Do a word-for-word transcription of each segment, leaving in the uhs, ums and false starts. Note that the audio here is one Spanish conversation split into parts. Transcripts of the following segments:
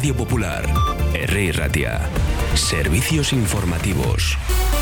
Radio Popular, Herri Ratia. Servicios informativos.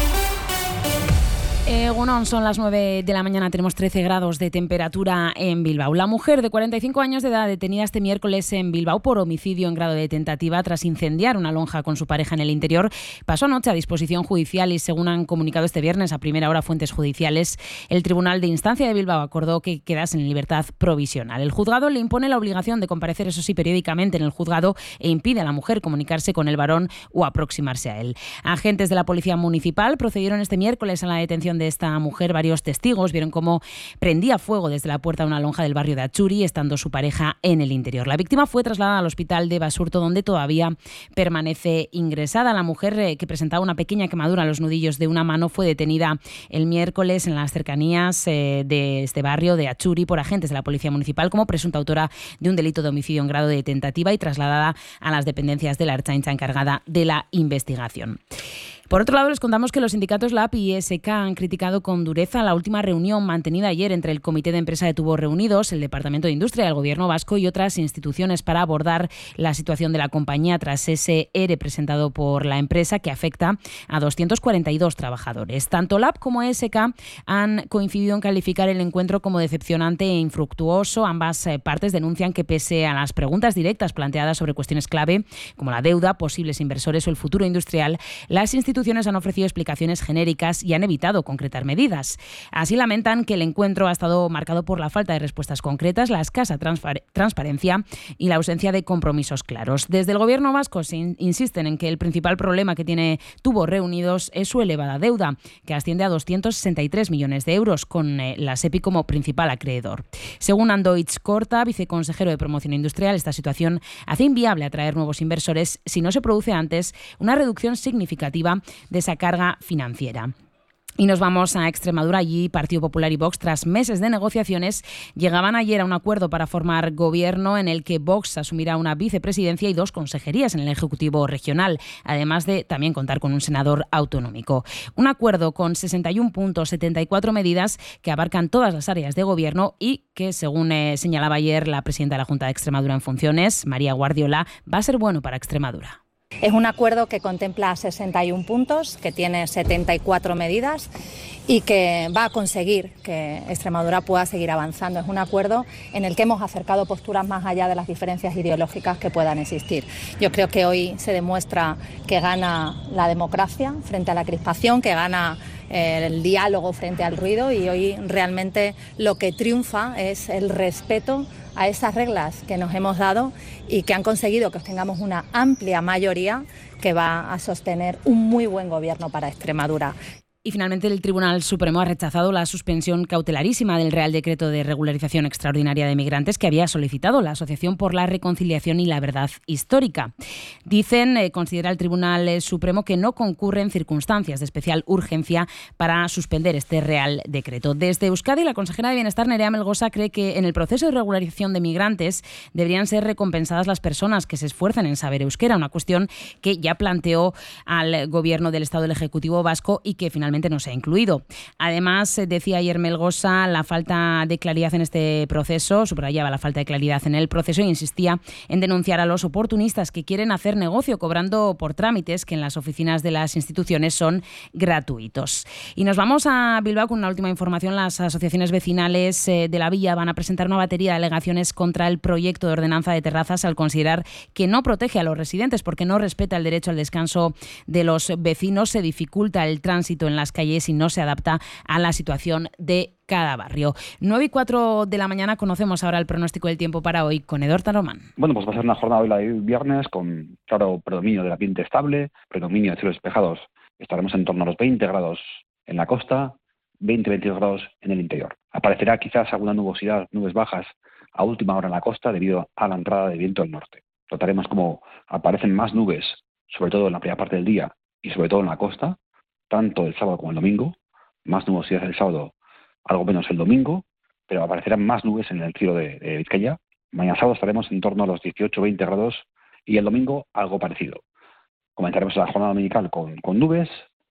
Eh, bueno, son las nueve de la mañana, tenemos trece grados de temperatura en Bilbao. La mujer de cuarenta y cinco años de edad detenida este miércoles en Bilbao por homicidio en grado de tentativa tras incendiar una lonja con su pareja en el interior, pasó anoche a disposición judicial y, según han comunicado este viernes a primera hora fuentes judiciales, el Tribunal de Instancia de Bilbao acordó que quedase en libertad provisional. El juzgado le impone la obligación de comparecer, eso sí, periódicamente en el juzgado e impide a la mujer comunicarse con el varón o aproximarse a él. Agentes de la Policía Municipal procedieron este miércoles a la detención de esta mujer. Varios testigos vieron cómo prendía fuego desde la puerta de una lonja del barrio de Atxuri, estando su pareja en el interior. La víctima fue trasladada al hospital de Basurto, donde todavía permanece ingresada. La mujer, eh, que presentaba una pequeña quemadura en los nudillos de una mano, fue detenida el miércoles en las cercanías eh, de este barrio de Atxuri por agentes de la Policía Municipal como presunta autora de un delito de homicidio en grado de tentativa y trasladada a las dependencias de la Ertzaintza encargada de la investigación. Por otro lado, les contamos que los sindicatos LAB y E S K han criticado con dureza la última reunión mantenida ayer entre el Comité de Empresa de Tubos Reunidos, el Departamento de Industria del Gobierno vasco y otras instituciones para abordar la situación de la compañía tras ese E R E presentado por la empresa que afecta a doscientos cuarenta y dos trabajadores. Tanto LAB como E S K han coincidido en calificar el encuentro como decepcionante e infructuoso. Ambas partes denuncian que, pese a las preguntas directas planteadas sobre cuestiones clave como la deuda, posibles inversores o el futuro industrial, las instituciones han ofrecido explicaciones genéricas y han evitado concretar medidas. Así lamentan que el encuentro ha estado marcado por la falta de respuestas concretas, la escasa transpar- transparencia y la ausencia de compromisos claros. Desde el Gobierno vasco se in- insisten en que el principal problema que tiene Tubos Reunidos es su elevada deuda, que asciende a doscientos sesenta y tres millones de euros, con eh, la SEPI como principal acreedor. Según Andoitz Corta, viceconsejero de Promoción Industrial, esta situación hace inviable atraer nuevos inversores si no se produce antes una reducción significativa de esa carga financiera. Y nos vamos a Extremadura. Allí Partido Popular y Vox, tras meses de negociaciones, llegaban ayer a un acuerdo para formar gobierno en el que Vox asumirá una vicepresidencia y dos consejerías en el Ejecutivo regional, además de también contar con un senador autonómico. Un acuerdo con sesenta y uno puntos, setenta y cuatro medidas que abarcan todas las áreas de gobierno y que, según eh, señalaba ayer la presidenta de la Junta de Extremadura en funciones, María Guardiola, va a ser bueno para Extremadura. Es un acuerdo que contempla sesenta y uno puntos, que tiene setenta y cuatro medidas y que va a conseguir que Extremadura pueda seguir avanzando. Es un acuerdo en el que hemos acercado posturas más allá de las diferencias ideológicas que puedan existir. Yo creo que hoy se demuestra que gana la democracia frente a la crispación, que gana eh, el diálogo frente al ruido, y hoy realmente lo que triunfa es el respeto a esas reglas que nos hemos dado y que han conseguido que obtengamos una amplia mayoría que va a sostener un muy buen gobierno para Extremadura. Y finalmente el Tribunal Supremo ha rechazado la suspensión cautelarísima del Real Decreto de Regularización Extraordinaria de Migrantes que había solicitado la Asociación por la Reconciliación y la Verdad Histórica. Dicen, eh, considera el Tribunal Supremo, que no concurren circunstancias de especial urgencia para suspender este Real Decreto. Desde Euskadi, la consejera de Bienestar, Nerea Melgosa, cree que en el proceso de regularización de migrantes deberían ser recompensadas las personas que se esfuercen en saber euskera, una cuestión que ya planteó al Gobierno del Estado el Ejecutivo vasco y que finalmente no se ha incluido. Además, decía ayer Melgosa, la falta de claridad en este proceso, subrayaba la falta de claridad en el proceso e insistía en denunciar a los oportunistas que quieren hacer negocio cobrando por trámites que en las oficinas de las instituciones son gratuitos. Y nos vamos a Bilbao con una última información. Las asociaciones vecinales de la villa van a presentar una batería de alegaciones contra el proyecto de ordenanza de terrazas al considerar que no protege a los residentes porque no respeta el derecho al descanso de los vecinos, se dificulta el tránsito en la las calles y no se adapta a la situación de cada barrio. nueve y cuatro de la mañana, conocemos ahora el pronóstico del tiempo para hoy con Eduard Taromán. Bueno, pues va a ser una jornada hoy, la de viernes, con claro predominio del ambiente estable, predominio de cielos despejados. Estaremos en torno a los veinte grados en la costa, veinte a veintidós grados en el interior. Aparecerá quizás alguna nubosidad, nubes bajas a última hora en la costa debido a la entrada de viento del norte. Notaremos como aparecen más nubes, sobre todo en la primera parte del día y sobre todo en la costa, tanto el sábado como el domingo, más nubosidad el sábado, algo menos el domingo, pero aparecerán más nubes en el cielo de, de Vizcaya. Mañana sábado estaremos en torno a los dieciocho a veinte grados y el domingo algo parecido. Comenzaremos la jornada dominical con, con nubes,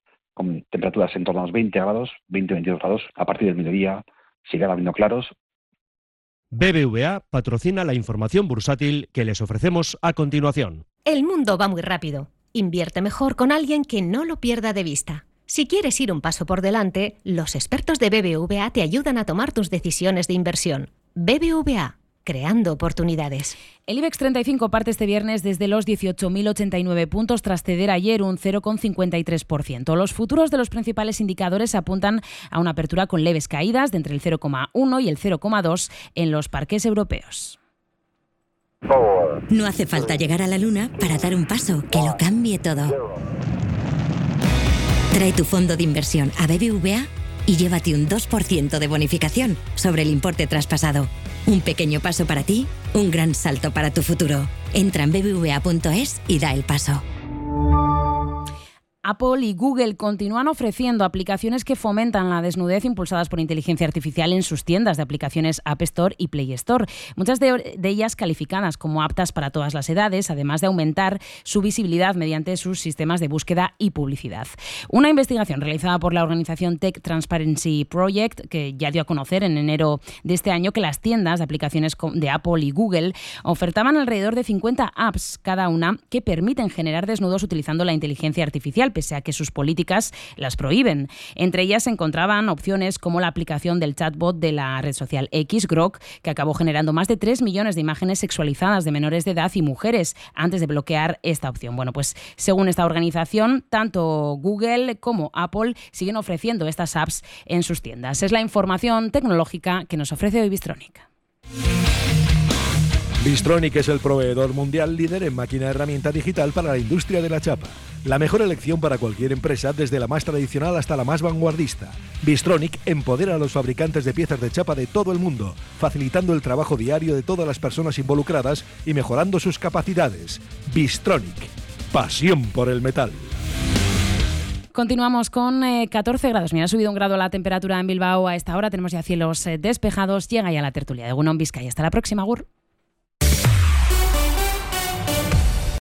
con temperaturas en torno a los veinte grados, veinte a veintidós grados. A partir del mediodía seguirán habiendo claros. B B V A patrocina la información bursátil que les ofrecemos a continuación. El mundo va muy rápido. Invierte mejor con alguien que no lo pierda de vista. Si quieres ir un paso por delante, los expertos de B B V A te ayudan a tomar tus decisiones de inversión. B B V A, creando oportunidades. El IBEX treinta y cinco parte este viernes desde los dieciocho mil ochenta y nueve puntos tras ceder ayer un cero coma cincuenta y tres por ciento. Los futuros de los principales indicadores apuntan a una apertura con leves caídas de entre el cero coma uno y el cero coma dos en los parques europeos. No hace falta llegar a la luna para dar un paso que lo cambie todo. Trae tu fondo de inversión a B B V A y llévate un dos por ciento de bonificación sobre el importe traspasado. Un pequeño paso para ti, un gran salto para tu futuro. Entra en b b v a punto es y da el paso. Apple y Google continúan ofreciendo aplicaciones que fomentan la desnudez impulsadas por inteligencia artificial en sus tiendas de aplicaciones App Store y Play Store, muchas de, de ellas calificadas como aptas para todas las edades, además de aumentar su visibilidad mediante sus sistemas de búsqueda y publicidad. Una investigación realizada por la organización Tech Transparency Project, que ya dio a conocer en enero de este año que las tiendas de aplicaciones de Apple y Google ofertaban alrededor de cincuenta apps cada una que permiten generar desnudos utilizando la inteligencia artificial, pese a que sus políticas las prohíben. Entre ellas se encontraban opciones como la aplicación del chatbot de la red social X, Grok, que acabó generando más de tres millones de imágenes sexualizadas de menores de edad y mujeres antes de bloquear esta opción. Bueno, pues según esta organización, tanto Google como Apple siguen ofreciendo estas apps en sus tiendas. Es la información tecnológica que nos ofrece hoy Bystronic. Bystronic es el proveedor mundial líder en máquina herramienta digital para la industria de la chapa. La mejor elección para cualquier empresa, desde la más tradicional hasta la más vanguardista. Bystronic empodera a los fabricantes de piezas de chapa de todo el mundo, facilitando el trabajo diario de todas las personas involucradas y mejorando sus capacidades. Bystronic, pasión por el metal. Continuamos con eh, catorce grados. Mira, ha subido un grado la temperatura en Bilbao. A esta hora tenemos ya cielos eh, despejados. Llega ya la tertulia de Egunon Bizkaia. Hasta la próxima, Agur.